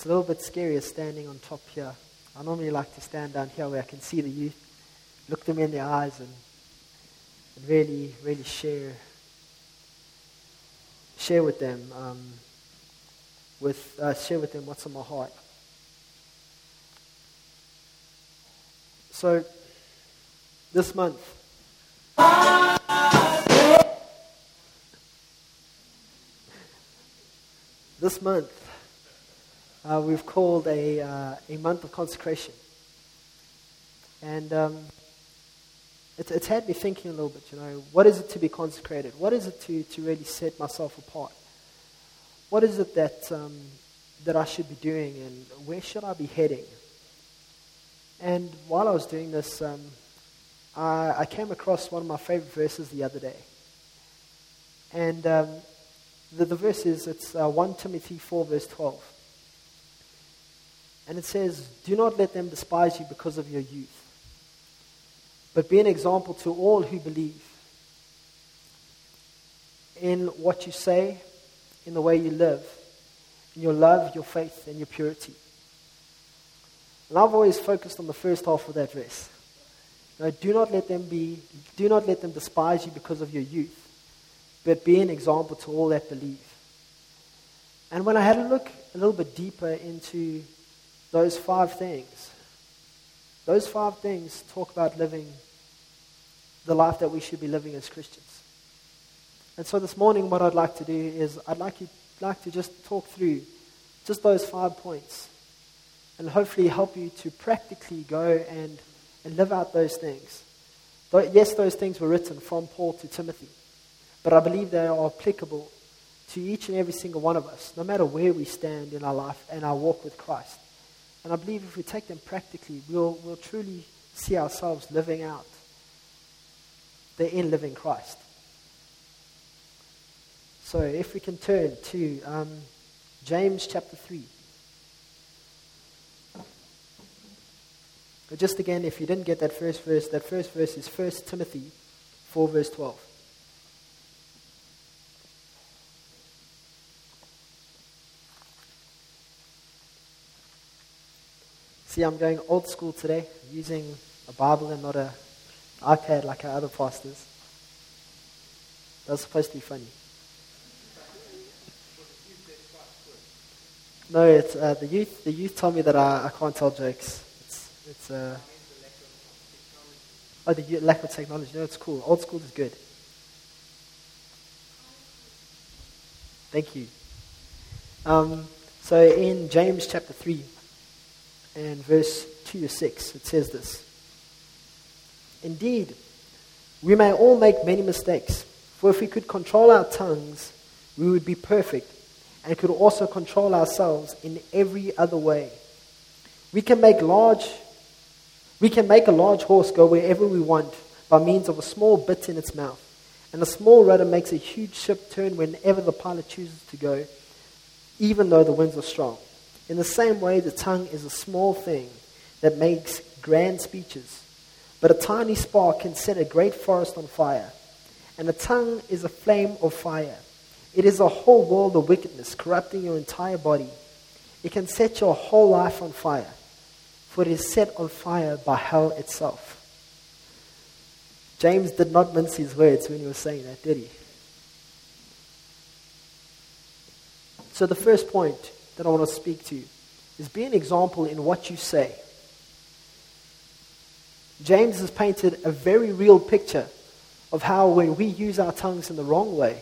It's a little bit scarier standing on top here. I normally like to stand down here where I can see the youth, look them in the eyes and really, really share with them share with them what's on my heart. So this month, we've called a month of consecration, and it's had me thinking a little bit. What is it to be consecrated? What is it to really set myself apart? What is it that I should be doing, and where should I be heading? And while I was doing this, I came across one of my favorite verses the other day. And the verse is, it's 1 Timothy 4 verse 12. And it says, "Do not let them despise you because of your youth, but be an example to all who believe in what you say, in the way you live, in your love, your faith, and your purity." And I've always focused on the first half of that verse. Do not let them despise you because of your youth, but be an example to all that believe. And when I had a look a little bit deeper into those 5 things talk about living the life that we should be living as Christians. And so this morning, what I'd like to do is I'd like to just talk through just those 5 points, and hopefully help you to practically go and live out those things. Yes, those things were written from Paul to Timothy, but I believe they are applicable to each and every single one of us, no matter where we stand in our life and our walk with Christ. And I believe if we take them practically, we'll truly see ourselves living out the in living Christ. So if we can turn to James chapter 3. But just again, if you didn't get that first verse is 1 Timothy 4 verse 12. See, I'm going old school today, using a Bible and not an iPad like our other pastors. That's supposed to be funny. No, it's the youth. The youth told me that I can't tell jokes. It's the lack of technology. No, it's cool. Old school is good. Thank you. So in James chapter 3 and verse 2 to 6, it says this: "Indeed, we may all make many mistakes, for if we could control our tongues, we would be perfect, and could also control ourselves in every other way. We can make a large horse go wherever we want by means of a small bit in its mouth, and a small rudder makes a huge ship turn whenever the pilot chooses to go, even though the winds are strong. In the same way, the tongue is a small thing that makes grand speeches, but a tiny spark can set a great forest on fire. And the tongue is a flame of fire. It is a whole world of wickedness, corrupting your entire body. It can set your whole life on fire, for it is set on fire by hell itself." James did not mince his words when he was saying that, did he? So the first point that I want to speak to is be an example in what you say. James has painted a very real picture of how when we use our tongues in the wrong way,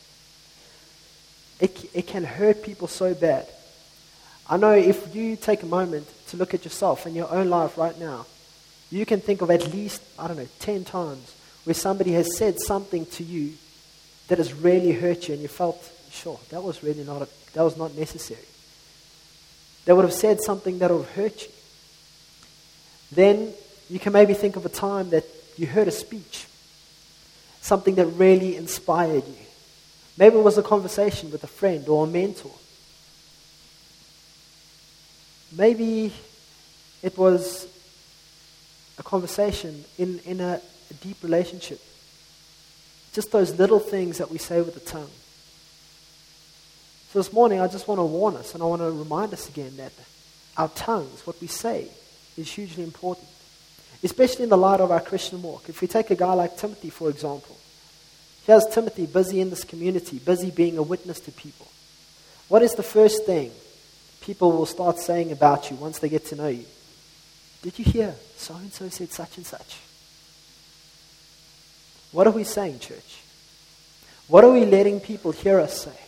it can hurt people so bad. I know if you take a moment to look at yourself and your own life right now, you can think of at least, 10 times where somebody has said something to you that has really hurt you and you felt, sure, that was not necessary. They would have said something that would have hurt you. Then you can maybe think of a time that you heard a speech, something that really inspired you. Maybe it was a conversation with a friend or a mentor. Maybe it was a conversation in a deep relationship. Just those little things that we say with the tongue. So this morning, I just want to warn us, and I want to remind us again that our tongues, what we say, is hugely important, especially in the light of our Christian walk. If we take a guy like Timothy, for example, here's Timothy busy in this community, busy being a witness to people. What is the first thing people will start saying about you once they get to know you? Did you hear so-and-so said such and such? What are we saying, church? What are we letting people hear us say?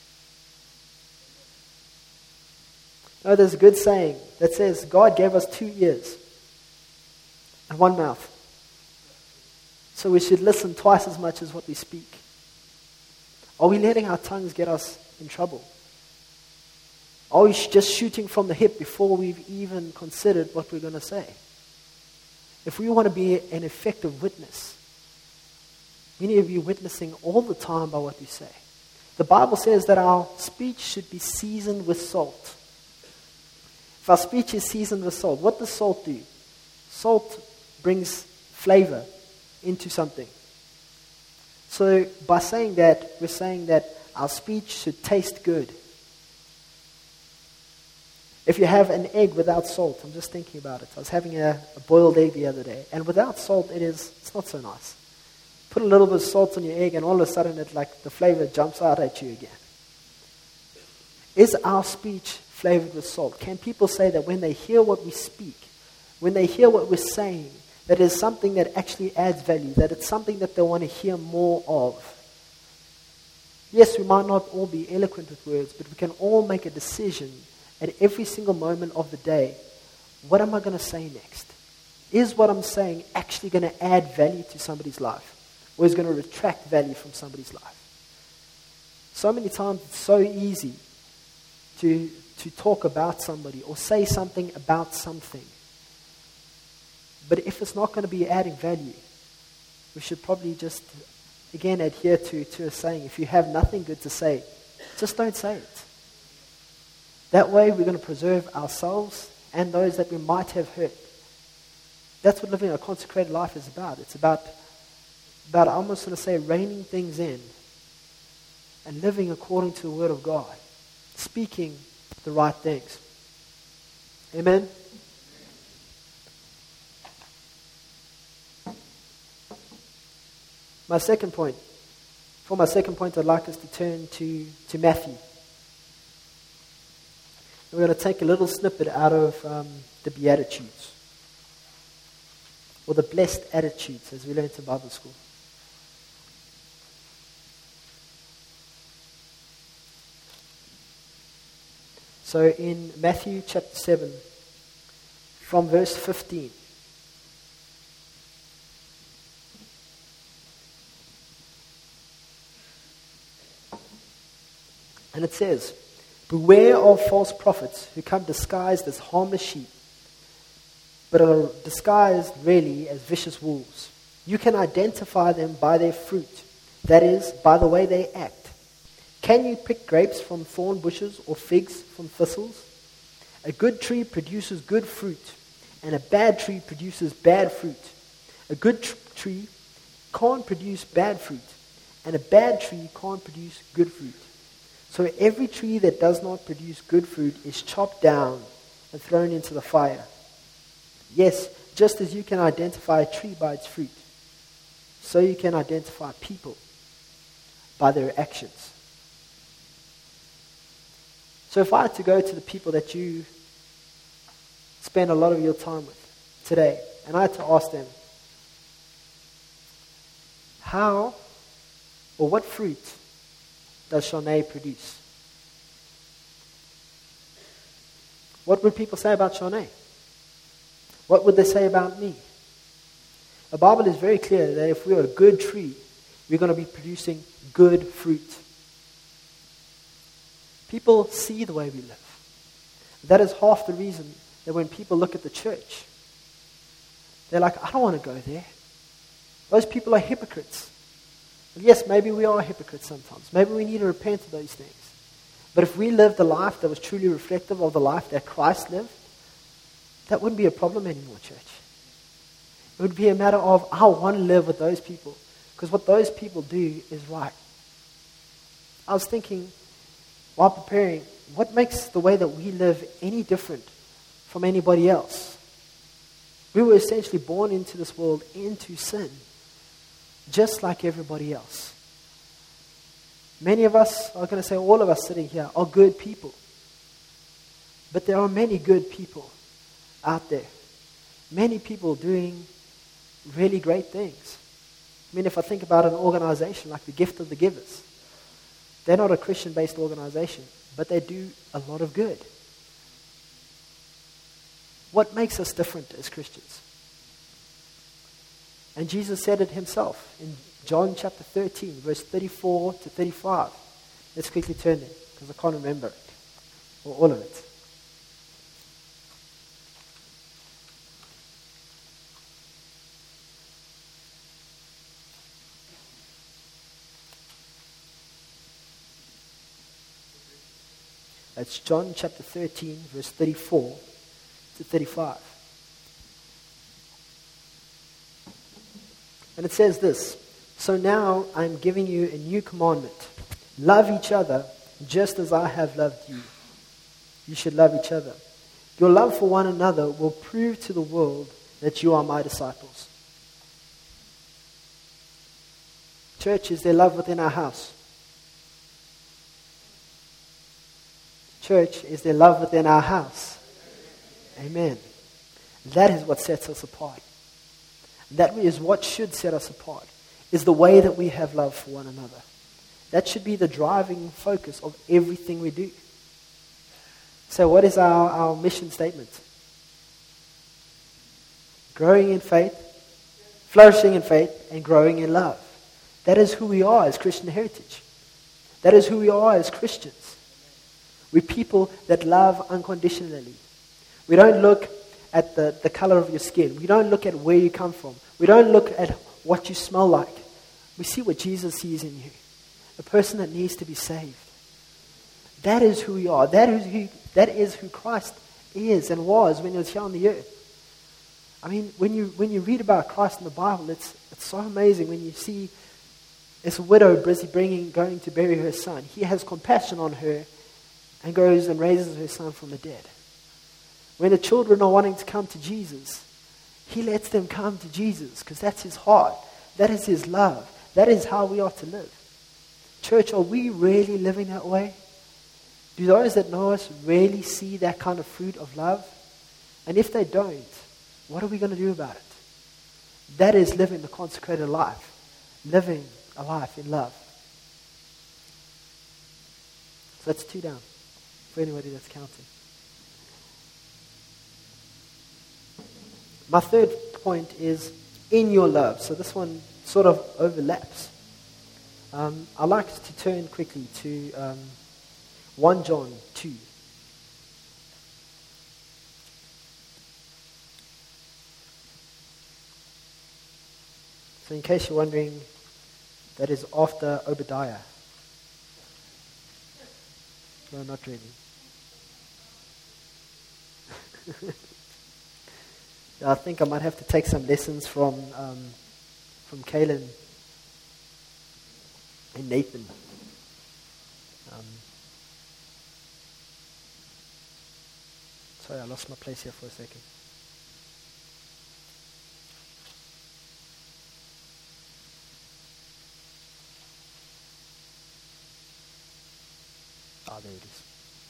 No, there's a good saying that says God gave us 2 ears and 1 mouth. So we should listen twice as much as what we speak. Are we letting our tongues get us in trouble? Are we just shooting from the hip before we've even considered what we're going to say? If we want to be an effective witness, we need to be witnessing all the time by what we say. The Bible says that our speech should be seasoned with salt. If our speech is seasoned with salt, what does salt do? Salt brings flavor into something. So by saying that, we're saying that our speech should taste good. If you have an egg without salt, I'm just thinking about it. I was having a boiled egg the other day, and without salt, it's not so nice. Put a little bit of salt on your egg, and all of a sudden, the flavor jumps out at you again. Is our speech flavored with salt? Can people say that when they hear what we speak, when they hear what we're saying, that is something that actually adds value, that it's something that they want to hear more of? Yes, we might not all be eloquent with words, but we can all make a decision at every single moment of the day. What am I going to say next? Is what I'm saying actually going to add value to somebody's life? Or is it going to retract value from somebody's life? So many times it's so easy to talk about somebody or say something about something. But if it's not going to be adding value, we should probably just, again, adhere to a saying. If you have nothing good to say, just don't say it. That way we're going to preserve ourselves and those that we might have hurt. That's what living a consecrated life is about. It's about I almost want to say, reining things in and living according to the Word of God, speaking the right things. Amen? For my second point, I'd like us to turn to Matthew. We're going to take a little snippet out of the Beatitudes, or the blessed attitudes, as we learned in Bible school. So in Matthew chapter 7, from verse 15, and it says, "Beware of false prophets who come disguised as harmless sheep, but are disguised really as vicious wolves. You can identify them by their fruit, that is, by the way they act. Can you pick grapes from thorn bushes or figs from thistles? A good tree produces good fruit, and a bad tree produces bad fruit. A good tree can't produce bad fruit, and a bad tree can't produce good fruit. So every tree that does not produce good fruit is chopped down and thrown into the fire. Yes, just as you can identify a tree by its fruit, so you can identify people by their actions." So if I had to go to the people that you spend a lot of your time with today, and I had to ask them, how or what fruit does Shanae produce? What would people say about Shanae? What would they say about me? The Bible is very clear that if we're a good tree, we're going to be producing good fruit. People see the way we live. That is half the reason that when people look at the church, they're like, "I don't want to go there. Those people are hypocrites." And yes, maybe we are hypocrites sometimes. Maybe we need to repent of those things. But if we lived a life that was truly reflective of the life that Christ lived, that wouldn't be a problem anymore, church. It would be a matter of, I want to live with those people, because what those people do is right. I was thinking, while preparing, what makes the way that we live any different from anybody else? We were essentially born into this world into sin, just like everybody else. Many of us, I'm going to say all of us sitting here, are good people. But there are many good people out there. Many people doing really great things. I mean, if I think about an organization like the Gift of the Givers, they're not a Christian-based organization, but they do a lot of good. What makes us different as Christians? And Jesus said it himself in John chapter 13, verse 34 to 35. Let's quickly turn there, because I can't remember it, or all of it. That's John chapter 13, verse 34 to 35. And it says this, "So now I am giving you a new commandment. Love each other just as I have loved you. You should love each other. Your love for one another will prove to the world that you are my disciples." Church, is there love within our house? Church, is there love within our house? Amen. That is what sets us apart. That is what should set us apart, is the way that we have love for one another. That should be the driving focus of everything we do. So what is our mission statement? Growing in faith, flourishing in faith, and growing in love. That is who we are as Christian Heritage. That is who we are as Christians. We're people that love unconditionally. We don't look at the color of your skin. We don't look at where you come from. We don't look at what you smell like. We see what Jesus sees in you. A person that needs to be saved. That is who we are. That is who Christ is and was when he was here on the earth. I mean, when you read about Christ in the Bible, it's so amazing when you see this widow busy going to bury her son. He has compassion on her and goes and raises her son from the dead. When the children are wanting to come to Jesus, he lets them come to Jesus because that's his heart. That is his love. That is how we are to live. Church, are we really living that way? Do those that know us really see that kind of fruit of love? And if they don't, what are we going to do about it? That is living the consecrated life. Living a life in love. So that's 2 down for anybody that's counting. My third point is in your love. So this one sort of overlaps. I'd like to turn quickly to 1 John 2. So in case you're wondering, that is after Obadiah. No, not really. I think I might have to take some lessons from Kaylin and Nathan. Sorry, I lost my place here for a second. There it is.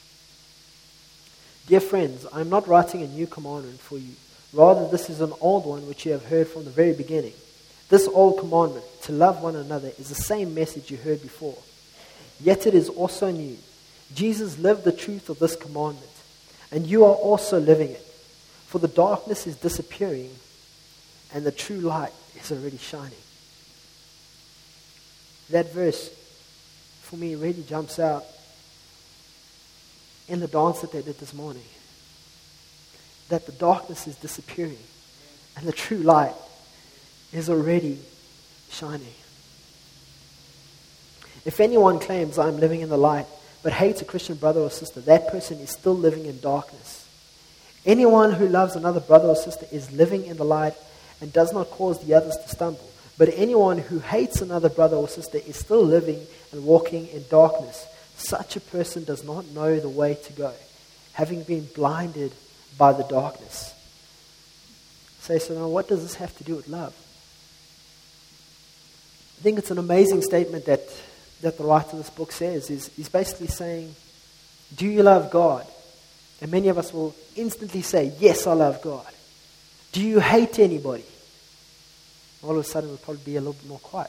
Dear friends, I am not writing a new commandment for you. Rather, this is an old one which you have heard from the very beginning. This old commandment, to love one another, is the same message you heard before. Yet it is also new. Jesus lived the truth of this commandment, and you are also living it. For the darkness is disappearing, and the true light is already shining. That verse, for me, really jumps out in the dance that they did this morning. That the darkness is disappearing and the true light is already shining. If anyone claims I'm living in the light but hates a Christian brother or sister, that person is still living in darkness. Anyone who loves another brother or sister is living in the light and does not cause the others to stumble. But anyone who hates another brother or sister is still living and walking in darkness. Such a person does not know the way to go, having been blinded by the darkness. Say, so now what does this have to do with love? I think it's an amazing statement that the writer of this book says. He's basically saying, do you love God? And many of us will instantly say, yes, I love God. Do you hate anybody? All of a sudden we'll probably be a little bit more quiet.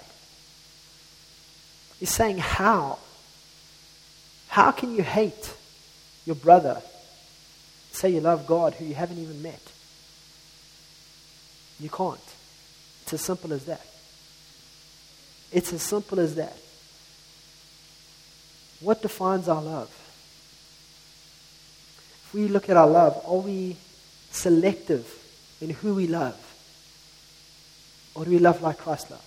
He's saying, how? How can you hate your brother? Say you love God who you haven't even met. You can't. It's as simple as that. It's as simple as that. What defines our love? If we look at our love, are we selective in who we love? Or do we love like Christ loved?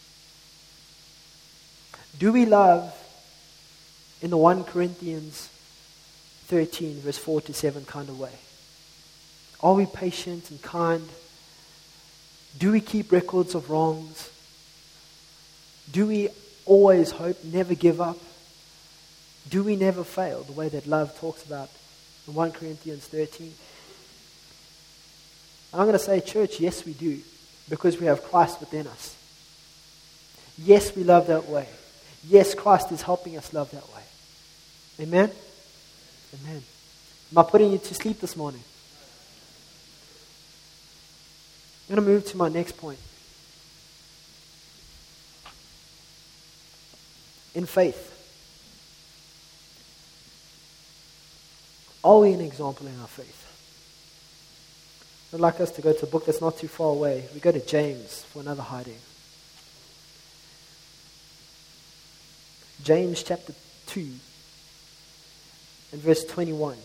Do we love in the 1 Corinthians 13 verse 4 to 7 kind of way? Are we patient and kind? Do we keep records of wrongs? Do we always hope, never give up? Do we never fail, the way that love talks about in 1 Corinthians 13? And I'm going to say, church, yes we do, because we have Christ within us. Yes, we love that way. Yes, Christ is helping us love that way. Amen? Amen. Am I putting you to sleep this morning? I'm going to move to my next point. In faith. Are we an example in our faith? I'd like us to go to a book that's not too far away. We go to James for another hiding. James chapter 2 and verse 21.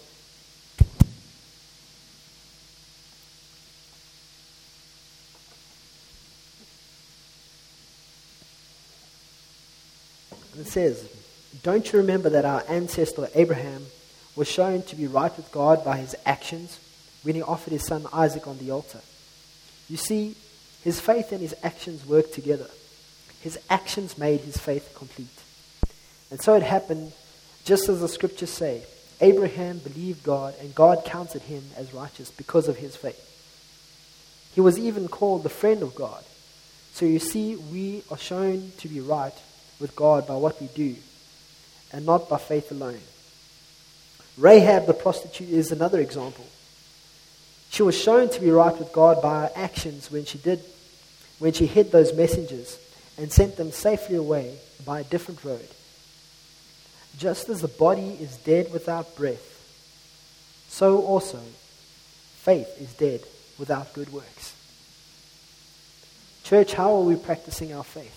And it says, don't you remember that our ancestor Abraham was shown to be right with God by his actions when he offered his son Isaac on the altar? You see, his faith and his actions worked together. His actions made his faith complete. And so it happened, just as the scriptures say, Abraham believed God and God counted him as righteous because of his faith. He was even called the friend of God. So you see, we are shown to be right with God by what we do and not by faith alone. Rahab the prostitute is another example. She was shown to be right with God by her actions when she hid those messengers and sent them safely away by a different road. Just as the body is dead without breath, so also faith is dead without good works. Church, how are we practicing our faith?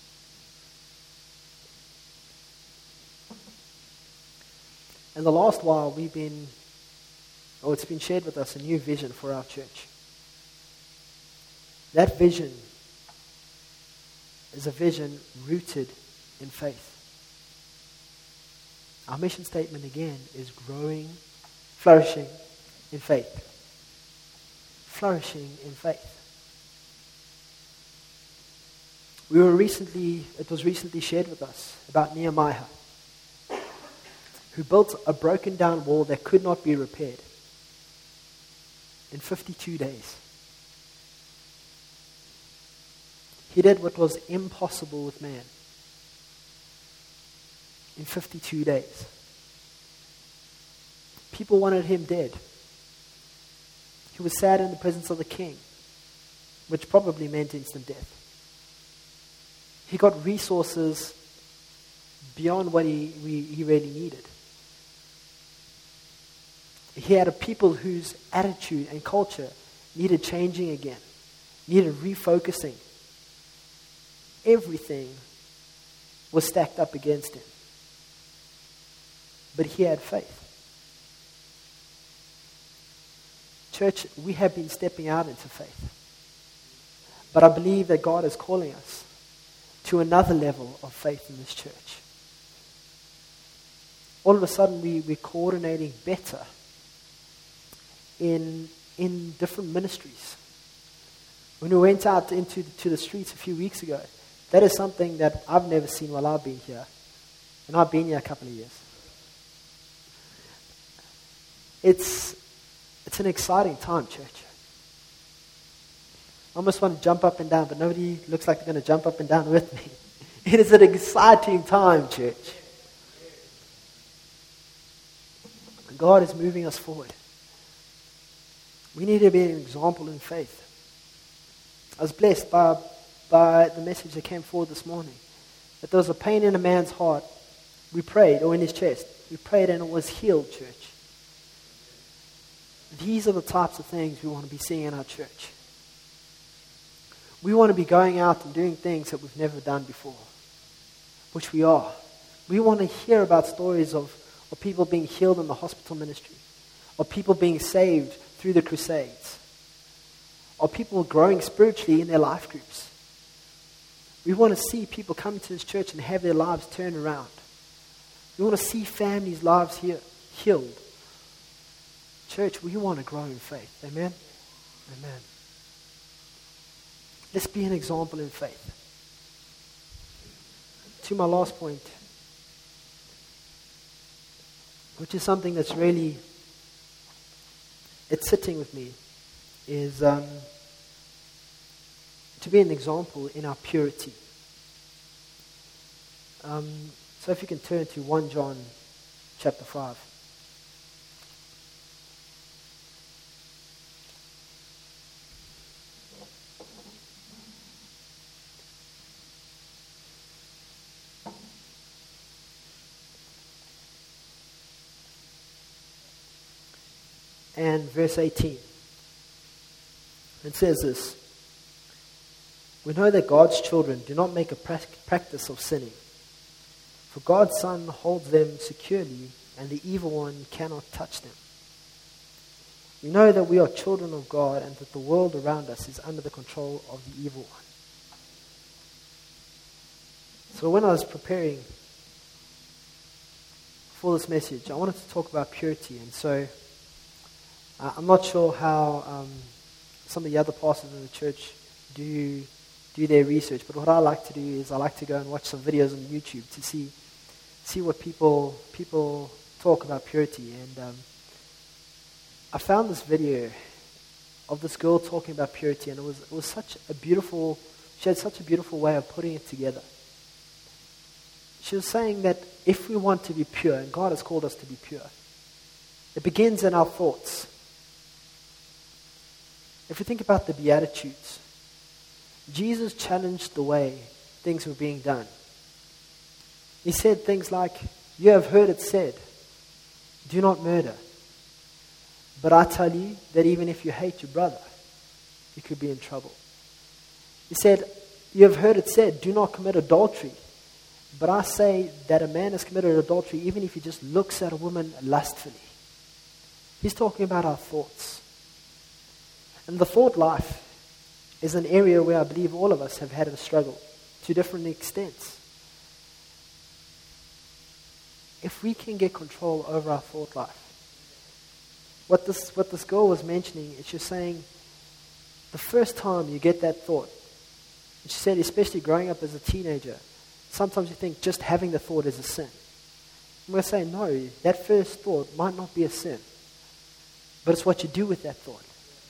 In the last while, it's been shared with us a new vision for our church. That vision is a vision rooted in faith. Our mission statement again is growing, flourishing in faith. Flourishing in faith. It was recently shared with us about Nehemiah, who built a broken down wall that could not be repaired in 52 days. He did what was impossible with man in 52 days. People wanted him dead. He was sad in the presence of the king, which probably meant instant death. He got resources beyond what he really needed. He had a people whose attitude and culture needed changing again, needed refocusing. Everything was stacked up against him. But he had faith. Church, we have been stepping out into faith. But I believe that God is calling us to another level of faith in this church. All of a sudden, we're coordinating better in different ministries. When we went out to the streets a few weeks ago, that is something that I've never seen while I've been here. And I've been here a couple of years. It's an exciting time, church. I almost want to jump up and down, but nobody looks like they're going to jump up and down with me. It is an exciting time, church. God is moving us forward. We need to be an example in faith. I was blessed by the message that came forward this morning. That there was a pain in a man's heart. We prayed, or in his chest. We prayed and it was healed, church. These are the types of things we want to be seeing in our church. We want to be going out and doing things that we've never done before, which we are. We want to hear about stories of people being healed in the hospital ministry, of people being saved through the crusades, of people growing spiritually in their life groups. We want to see people come to this church and have their lives turned around. We want to see families' lives healed. Church, we want to grow in faith. Amen? Amen. Let's be an example in faith. To my last point, which is something that's really, it's sitting with me, is to be an example in our purity. So if you can turn to 1 John chapter 5. And verse 18. It says this: we know that God's children do not make a practice of sinning, for God's Son holds them securely, and the evil one cannot touch them. We know that we are children of God, and that the world around us is under the control of the evil one. So when I was preparing for this message, I wanted to talk about purity, and so I'm not sure how some of the other pastors in the church do their research, but what I like to do is I like to go and watch some videos on YouTube to see what people talk about purity. And I found this video of this girl talking about purity, and it was such a beautiful. She had such a beautiful way of putting it together. She was saying that if we want to be pure, and God has called us to be pure, it begins in our thoughts. If you think about the Beatitudes, Jesus challenged the way things were being done. He said things like, you have heard it said, do not murder. But I tell you that even if you hate your brother, you could be in trouble. He said, you have heard it said, do not commit adultery. But I say that a man has committed adultery even if he just looks at a woman lustfully. He's talking about our thoughts. And the thought life is an area where I believe all of us have had a struggle to different extents. If we can get control over our thought life, what this girl was mentioning is she's saying the first time you get that thought, and she said especially growing up as a teenager, sometimes you think just having the thought is a sin. I'm going to say no, that first thought might not be a sin, but it's what you do with that thought.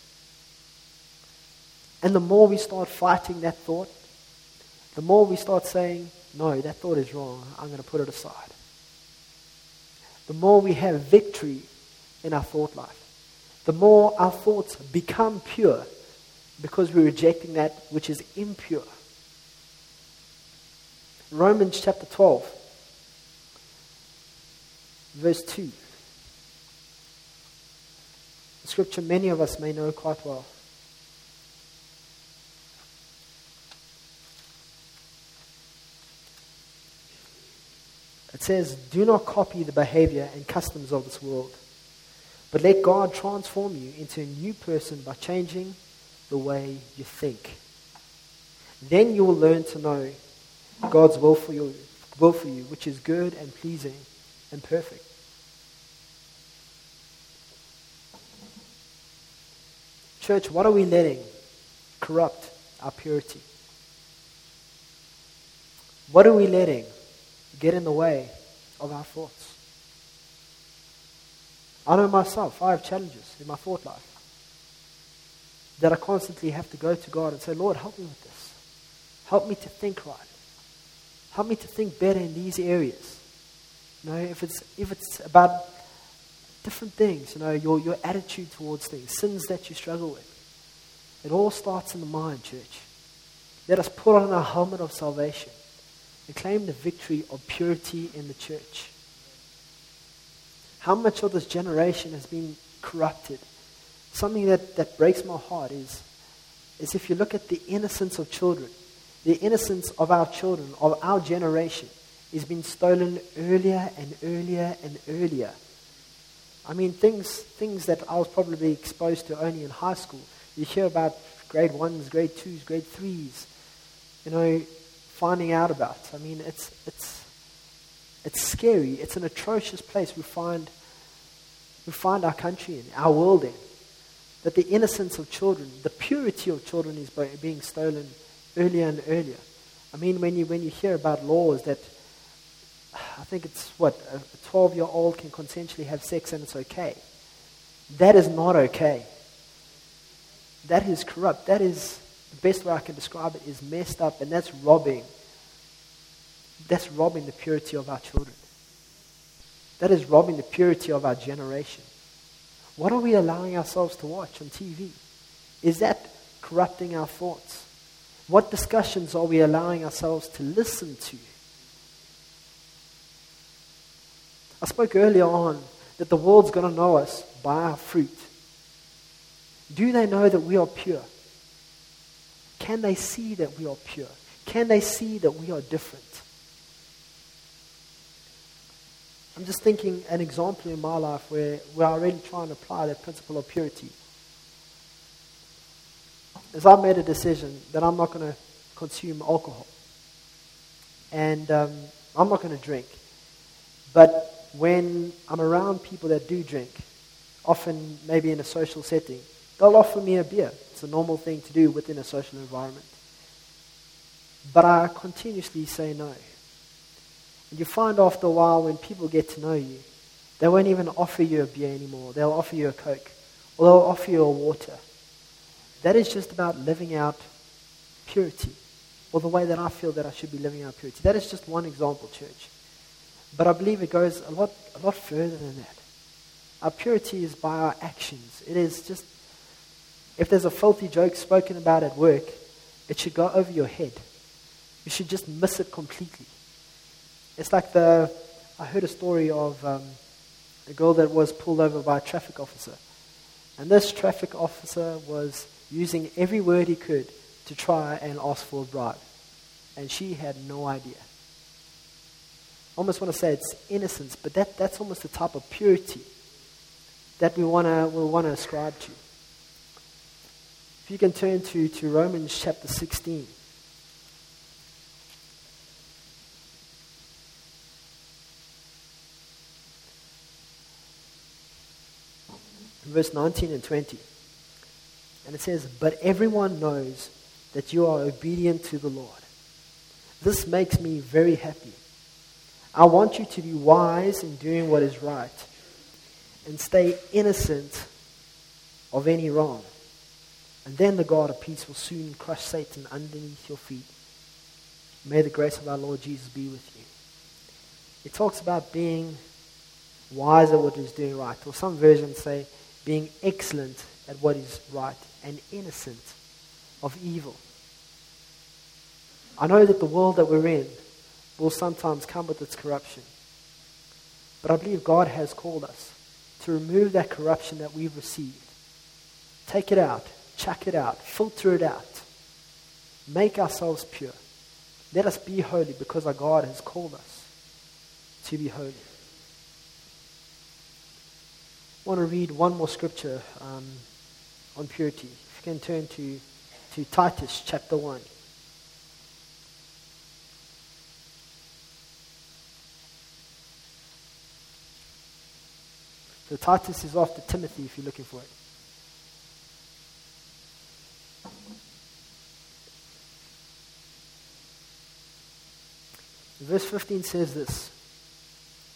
And the more we start fighting that thought, the more we start saying, no, that thought is wrong, I'm going to put it aside. The more we have victory in our thought life, the more our thoughts become pure because we're rejecting that which is impure. Romans chapter 12, verse 2. The scripture many of us may know quite well. It says, do not copy the behavior and customs of this world, but let God transform you into a new person by changing the way you think. Then you will learn to know God's will for you, which is good and pleasing and perfect. Church, what are we letting corrupt our purity? What are we letting get in the way of our thoughts. I know myself, I have challenges in my thought life that I constantly have to go to God and say, Lord, help me with this. Help me to think right. Help me to think better in these areas. If it's about different things, your attitude towards things, sins that you struggle with. It all starts in the mind, church. Let us put on our helmet of salvation and claim the victory of purity in the church. How much of this generation has been corrupted? Something that breaks my heart is if you look at the innocence of children, the innocence of our children, of our generation, is being stolen earlier and earlier and earlier. I mean, things that I was probably exposed to only in high school. You hear about grade 1s, grade 2s, grade 3s, finding out about. I mean, it's scary. It's an atrocious place we find our country in, our world in. That the innocence of children, the purity of children is being stolen earlier and earlier. I mean, when you hear about laws that, I think it's a 12-year-old can consensually have sex and it's okay. That is not okay. That is corrupt. That is, the best way I can describe it, is messed up, and that's robbing the purity of our children. That is robbing the purity of our generation. What are we allowing ourselves to watch on TV? Is that corrupting our thoughts? What discussions are we allowing ourselves to listen to? I spoke earlier on that the world's going to know us by our fruit. Do they know that we are pure? Can they see that we are pure? Can they see that we are different? I'm just thinking an example in my life where I really try and apply that principle of purity. As I've made a decision that I'm not going to consume alcohol. And I'm not going to drink. But when I'm around people that do drink, often maybe in a social setting, they'll offer me a beer. It's a normal thing to do within a social environment. But I continuously say no. And you find after a while when people get to know you, they won't even offer you a beer anymore. They'll offer you a Coke. Or they'll offer you a water. That is just about living out purity. Or the way that I feel that I should be living out purity. That is just one example, church. But I believe it goes a lot further than that. Our purity is by our actions. It is just, if there's a filthy joke spoken about at work, it should go over your head. You should just miss it completely. It's like I heard a story of a girl that was pulled over by a traffic officer. And this traffic officer was using every word he could to try and ask for a bribe. And she had no idea. I almost want to say it's innocence, but that's almost the type of purity that we want to ascribe to. If you can turn to Romans chapter 16. Verse 19 and 20. And it says, "But everyone knows that you are obedient to the Lord. This makes me very happy. I want you to be wise in doing what is right and stay innocent of any wrong. And then the God of peace will soon crush Satan underneath your feet. May the grace of our Lord Jesus be with you." It talks about being wise at what is doing right. Or some versions say being excellent at what is right and innocent of evil. I know that the world that we're in will sometimes come with its corruption. But I believe God has called us to remove that corruption that we've received. Take it out, chuck it out, filter it out. Make ourselves pure. Let us be holy because our God has called us to be holy. I want to read one more scripture on purity. If you can turn to Titus chapter 1. So Titus is after Timothy if you're looking for it. Verse 15 says this: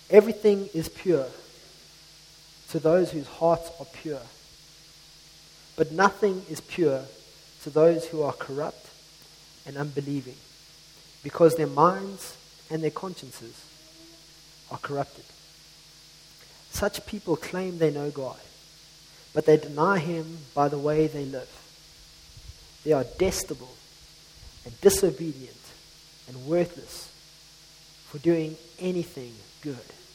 Everything is pure to those whose hearts are pure. But nothing is pure to those who are corrupt and unbelieving, because their minds and their consciences are corrupted. Such people claim they know God, but they deny Him by the way they live. They are detestable and disobedient and worthless for doing anything good.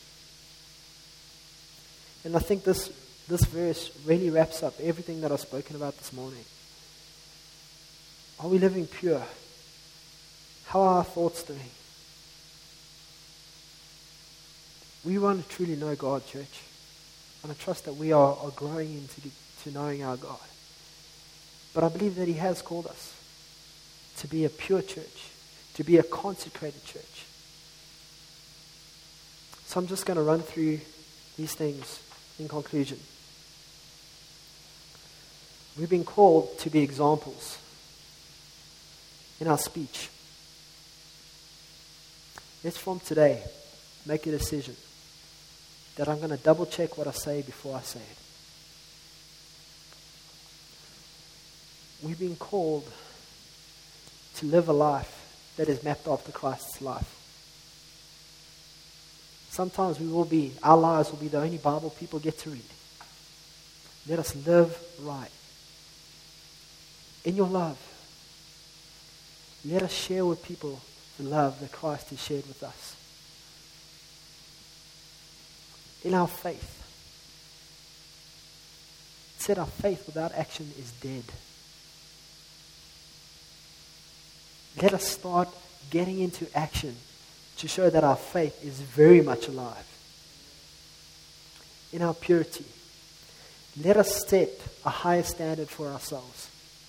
And I think this verse really wraps up everything that I've spoken about this morning. Are we living pure? How are our thoughts doing? We want to truly know God, church. And I trust that we are growing into knowing our God. But I believe that He has called us to be a pure church, to be a consecrated church. So I'm just going to run through these things in conclusion. We've been called to be examples in our speech. Let's from today make a decision that I'm going to double check what I say before I say it. We've been called to live a life that is mapped after Christ's life. Sometimes our lives will be the only Bible people get to read. Let us live right. In your love, let us share with people the love that Christ has shared with us. In our faith, it said our faith without action is dead. Let us start getting into action to show that our faith is very much alive. In our purity, let us set a higher standard for ourselves.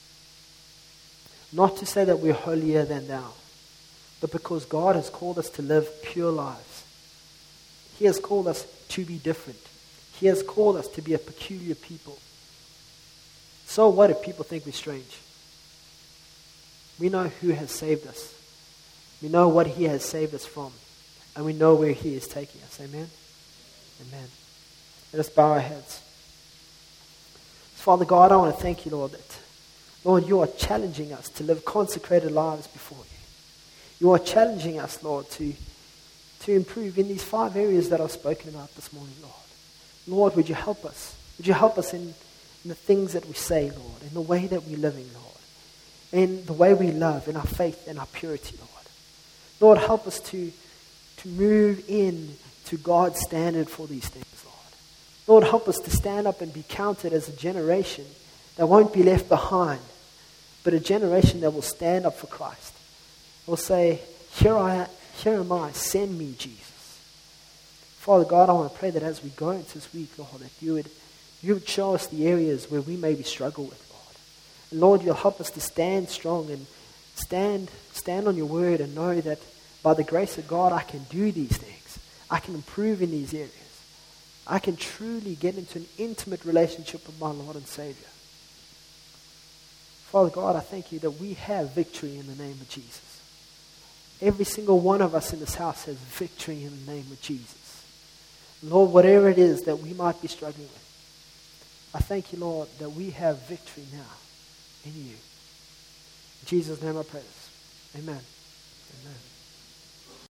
Not to say that we're holier than thou, but because God has called us to live pure lives. He has called us to be different. He has called us to be a peculiar people. So what if people think we're strange? We know who has saved us. We know what He has saved us from. And we know where He is taking us. Amen? Amen. Let us bow our heads. Father God, I want to thank You, Lord, that, Lord, You are challenging us to live consecrated lives before You. You are challenging us, Lord, to improve in these 5 areas that I've spoken about this morning, Lord. Lord, would You help us? Would You help us in the things that we say, Lord, in the way that we're living, Lord, in the way we love, in our faith and our purity, Lord. Lord, help us to move in to God's standard for these things, Lord. Lord, help us to stand up and be counted as a generation that won't be left behind, but a generation that will stand up for Christ. Will say, here am I, send me, Jesus. Father God, I want to pray that as we go into this week, Lord, that you would show us the areas where we maybe struggle with, Lord. And Lord, You'll help us to stand strong and stand on Your word and know that by the grace of God, I can do these things. I can improve in these areas. I can truly get into an intimate relationship with my Lord and Savior. Father God, I thank You that we have victory in the name of Jesus. Every single one of us in this house has victory in the name of Jesus. Lord, whatever it is that we might be struggling with, I thank You, Lord, that we have victory now in You. In Jesus' name I pray this. Amen. Amen.